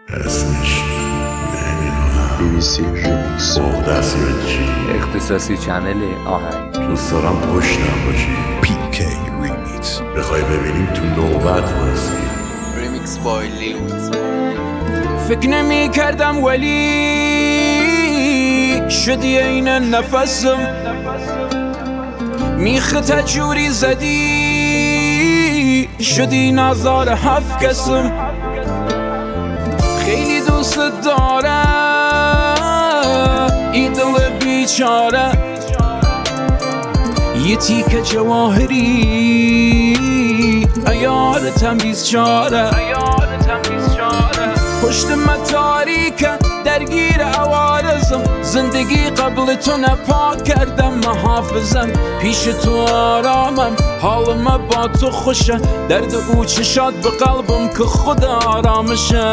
اسمش نمیدونم BBC Remix مقدس یا چی اختصاصی چنل آهنگ دوست دارم پشتم باشی PK Remix بخوای ببینیم تو نوبت واسه ریمیکس بای لیوز. فکر نمی کردم ولی شدی این نفسم، میخت جوری زدی شدی نظار هفت کسم. خیلی دوست دارم ای دل بیچاره، یه تیکه جواهری ایار تمیز چاره. پشت من تاریکه درگیر عوارضم، زندگی قبل تو نپاک کردم محافظم. پیش تو آرامم، حالم با تو خوشه، درد او چشات به قلبم که خود آرامشه.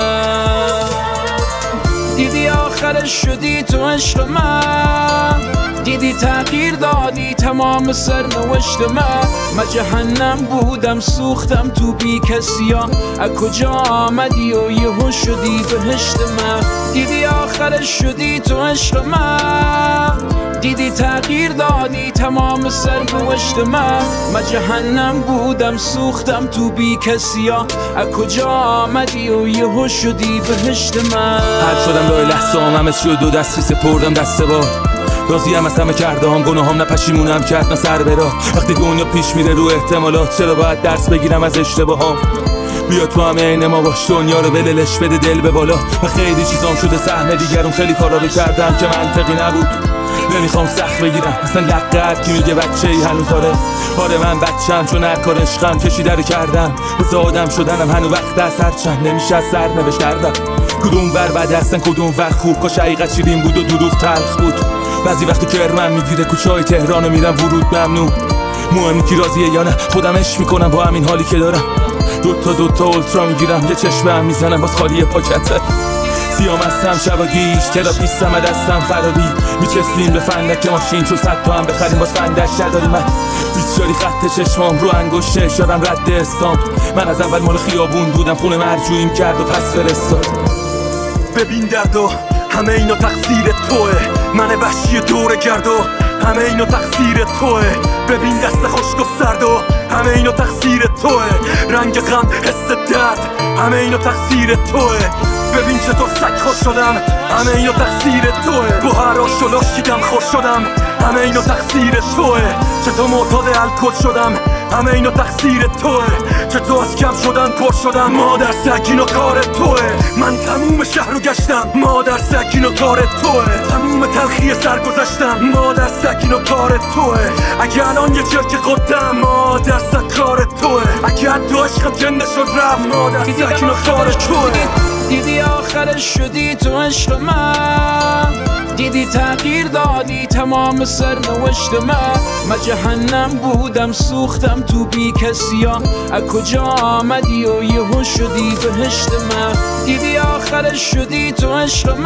دیدی آخرش شدی تو عشق من، دیدی تغییر دادی تمام سرنوشت من جهنم بودم سوختم تو بی کسیا، از کجا آمدی و یهو شدی بهشت من. دیدی آخرش شدی تو عشق من، دیدی تغییر دادی تمام سرنوشت من جهنم بودم سوختم تو بی کسیا، از کجا آمدی و یهو شدی بهشت من. حل شدم لای لحظه همه شد و دستی سپردم دست بار، راضیم از همه کرده هم گناهم نه پشیمونم کرد نه سر برا. وقتی دنیا پیش میره رو احتمالات، چرا باید درس بگیرم از اشتباهام؟ بیا تو همه عین ما باش، دنیا رو ولش بده دل به بالا. و خیلی چیزام شده سهم دیگرون، خیلی کارا رو کردم که منطقی نبود. نمیخوام سخت بگیرم مثلا لقت که میگه بچه ای هنوز آره من بچم، چون هر کار عشقم کشیده رو کردم. بزا آدم شدنم هنو وقت از هر چند نمیشه از سر نوشت کردم. کدوم ور بد هستن کدوم ور خوب، کاش حقیقت شیرین بود و دروغ تلخ بود. بعضی وقتی کرمم میگیره کوچه های تهرانو میرم ورود ممنوع. مهم کی راضیه یا نه، خودم عشق میکنم با همین حالی که دارم. دوتا اولترا میگیرم، یه چشمه هم میزنم باز خالی پاکته. سیام هستم شباگیش تراپیستم دستم فراری، میچسلیم به فندک ماشین چون 100 تا هم بخریم باز فندک نداری. من 20 جاری خط چشمام رو انگشت اشارم رد استام. من از اول مال خیابون بودم، خونه مرجوعیم کرد و پس فرستاد. ببین دردو همه اینا تقصیر توه، من وحشی دوره گرد و همه اینا تقصیر توه. ببین دست خشک و سرد و همه اینا تقصیر توه. رنگ غم حس درد همه اینا تقصیر توه. ببین چطور سگ خوش شدم همه اینا تقصیر توه. با هر آش و لاشیدم خوش شدم همه اینا تقصیر توه. چطور معتاد الکل شدم همه اینا تقصیر توه. چطور از کم شدن پر شدم مادر سگ اینا کار توه. من تموم شهر رو گشتم مادر سگ اینا کار توه. تموم تلخی سر گذشتم مادر سگ اینا کار توه. اگه الان یه چرک قدم مادر سگ کار توه. اگه حتی عشقت جنده شد رفت مادر سگ اینا کار توه. دیدی آخرش شدی تو عشق من، دیدی تغییر دادی تمام سرنوشت من جهنم بودم سوختم تو بی کسیا، از کجا آمدی و یهو شدی بهشت من. دیدی آخرش شدی تو عشق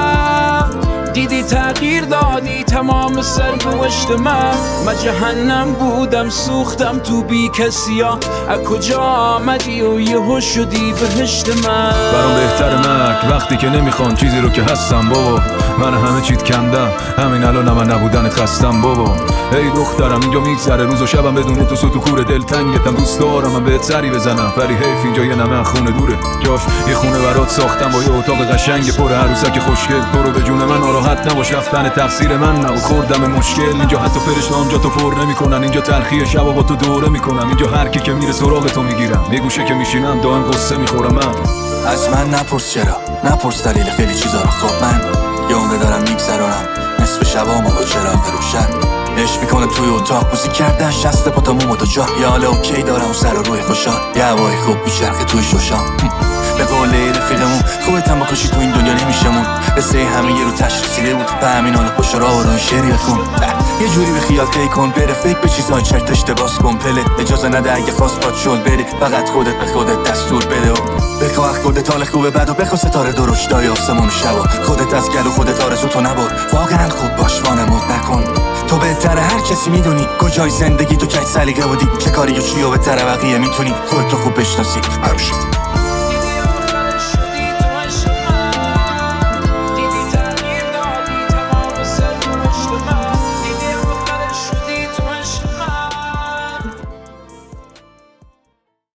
من، دیدی تغییر دادی تمام سرنوشت من جهنم بودم سوختم تو بی کسیا، از کجا آمدی و یهو شدی بهشت من. برام بهتر مرگ وقتی که نمیخوان چیزی رو که هستم بابا. من همه چیت کندم همین الان من نبودنت خستم بابا. ای دخترم اینجا میگذره روز و شبم بدون تو سوت و کور دلتنگتم. دوست دارم من بهت سری بزنم ولی حیف اینجا یه نمه خونه دوره. جاش یه خونه برات ساختم با یه اتاق قشنگ پر عروسک خوشگل. تو رو به جون من ناراحت نباش، رفتن تقصیر من نبود. خوردم مشکل اینجا حتی فرشته‌ام جا تو پر نمیکنن. اینجا تلخی شبا با تو دوره میکنم. اینجا هر کی که میره سراغ تو میگیرم. یه گوشه که میشینم دائم قصه میخورم. من از من نپرس چرا، نپرس دلیل خیلی چیزا رو. خب من یه عمره دارم میگذرونم نصف شبامو با چراغ روشن. عشق میکنم توی اتاق موزیک کردن شسته پا تا مومو تو جا. یه حال اوکی دارم و سر و روی خوشحال، یه هوای خوب میچرخه توی شوشام. به قول رفیقمون خودت هم بکشی تو این دنیا نمیشمون. قصه همه یه رو تش رسیده بود به همین حال خوش را و روی شعری بخون. یه جوری به خیال طی کن بره فکر به چیزای چرتش باز کن. پله اجازه نده اگه خواست باد شد بری، فقط خودت به خودت دستور بده و بخواه خودت حال خوبه بد و بخوا ستاره درشتای آسمون شبا. خودت از گل و خودت آرزو تو نبر، واقعا خوب باش وانمود نکن. تو بهتره هر کسی میدونی کجای زندگی تو کج سلیقه بودی، چه کاری و چی و بهتره بقیه میتونی خودت رو خوب بشناسی.